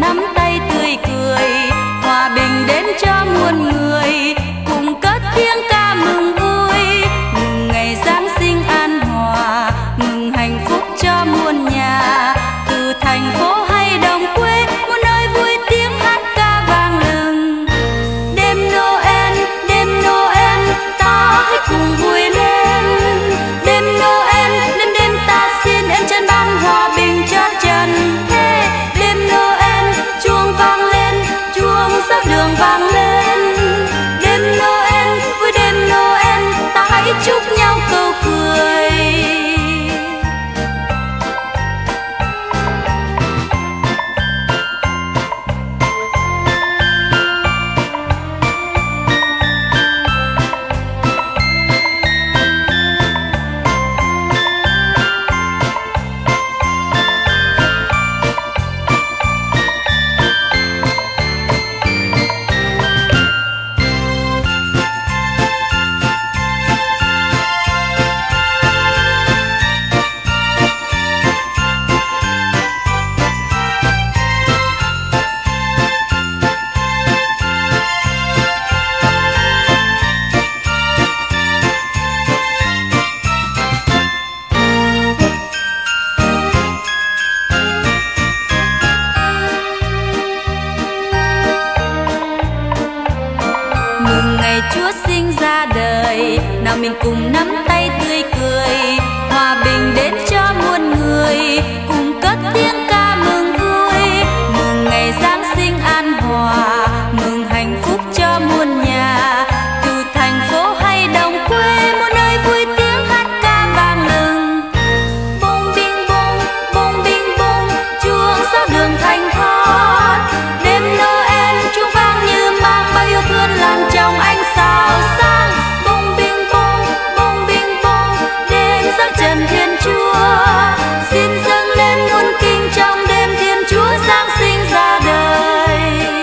nắm tay tươi cười, hòa bình đến cho muôn người, cùng cất tiếng ca mừng vui. Mừng ngày Giáng sinh an hòa, mừng hạnh phúc cho muôn nhà, từ thành phố hay đồng quê, muôn nơi vui tiếng hát ca vang lừng. Đêm Noel, ta hãy cùng vui lên. Đêm Noel, đêm ta xin em chân ban hòa bình cho trần thế. Đêm Noel, chuông vang lên, chuông giáo đường vang lên. Đêm Noel, vui đêm Noel, ta hãy chúc nhau câu cười. Mừng ngày Chúa sinh ra đời, nào mình cùng nắm tay tươi cười, hòa bình đến cho muôn người, cùng cất tiếng ca mừng vui. Mừng ngày Giáng sinh an hòa, mừng hạnh phúc cho muôn nhà, từ thành phố hay đồng quê, muôn nơi vui tiếng hát ca vang lừng. Bông bing bông, chuông giáo đường thanh thoát. Đêm Noel, chuông vang như mang bao yêu thương làm trong ánh sao sáng. Bông bing bông, đêm giáng trần Thiên Chúa, xin dâng lên muôn kinh trong đêm Thiên Chúa Giáng sinh ra đời.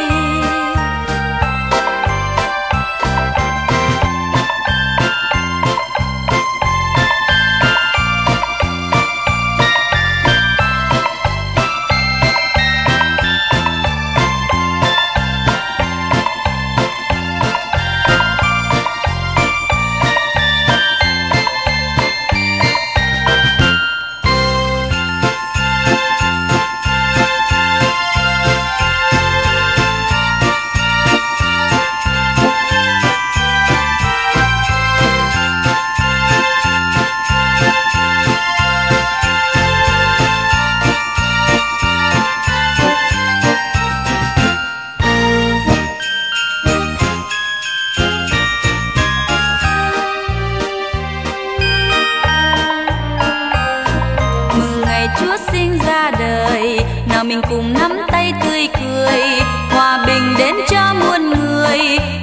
Chúa sinh ra đời, nào mình cùng nắm tay tươi cười, hòa bình đến cho muôn người,